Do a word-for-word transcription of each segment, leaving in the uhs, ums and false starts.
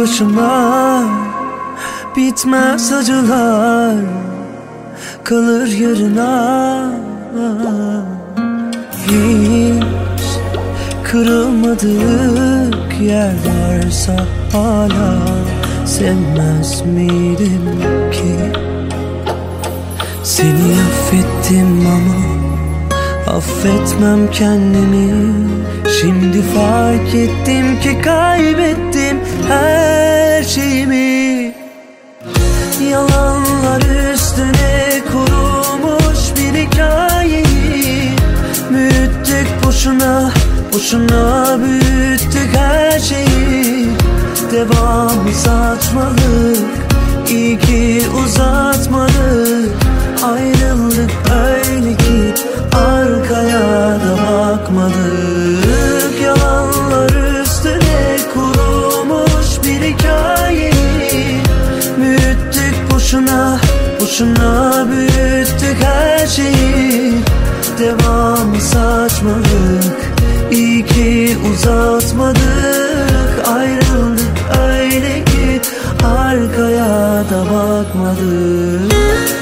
başıma, bitmez acılar kalır yarına. Hiç kırılmadık yer varsa hala sevmez miydim ki? Seni affettim ama affetmem kendimi. Şimdi fark ettim ki kaybettim her şeyimi. Yalanlar üstüne kurulmuş bir hikayeyi büyüttük boşuna, boşuna büyüttük her şeyi. Devamı saçmalık, iyi ki uzatmadık. Ayrıldık öyle ki arkaya da bakmadık. Yalanlar üstüne kurulmuş bir hikayeyi büyüttük boşuna, boşuna büyüttük her şeyi. Devamı saçmalık, iyi ki uzatmadık. Ayrıldık öyle ki arkaya da bakmadık.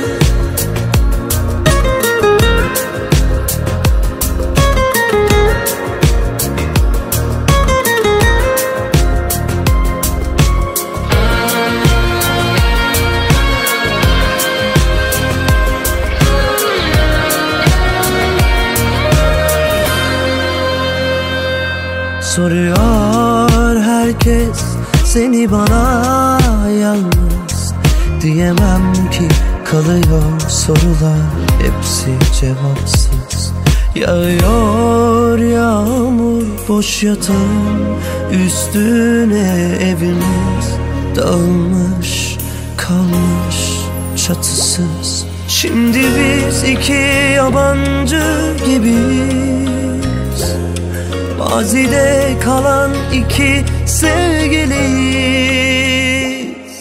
Soruyor herkes seni bana, yalnız diyemem ki. Kalıyor sorular hepsi cevapsız. Yağıyor yağmur boş yatağın üstüne. Evimiz dağılmış kalmış çatısız. Şimdi biz iki yabancı gibiyiz, mazide kalan iki sevgiliyiz.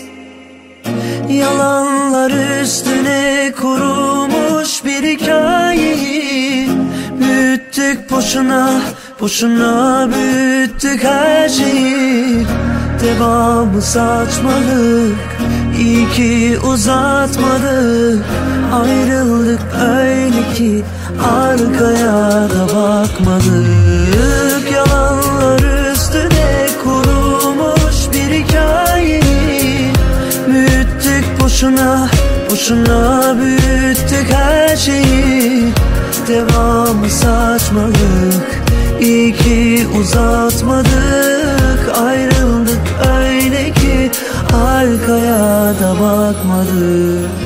Yalanlar üstüne kurulmuş bir hikayeyi büyüttük boşuna, boşuna büyüttük her şeyi. Devamı saçmalık, iyi ki uzatmadık. Ayrıldık öyle ki arkaya da bakmadık. Yalanlar üstüne kurulmuş bir hikayeyi büyüttük boşuna, boşuna büyüttük her şeyi. Devamı saçmalık, iyi ki uzatmadık. Ayrıldık öyle ki arkaya da bakmadık.